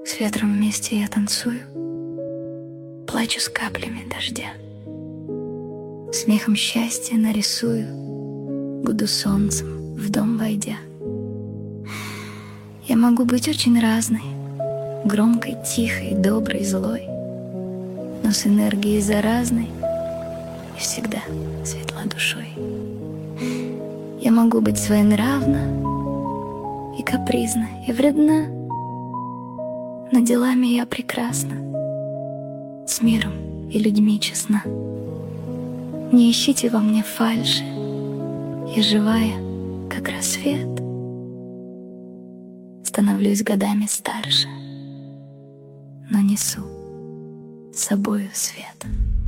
С ветром вместе я танцую, плачу с каплями дождя. Смехом счастья нарисую, буду солнцем в дом войдя. Я могу быть очень разной, громкой, тихой, доброй, злой, но с энергией заразной и всегда светла душой. Я могу быть своенравна и капризна, и вредна, но делами я прекрасна, с миром и людьми честна. Не ищите во мне фальши, я живая, как рассвет. Становлюсь годами старше, но несу с собою свет.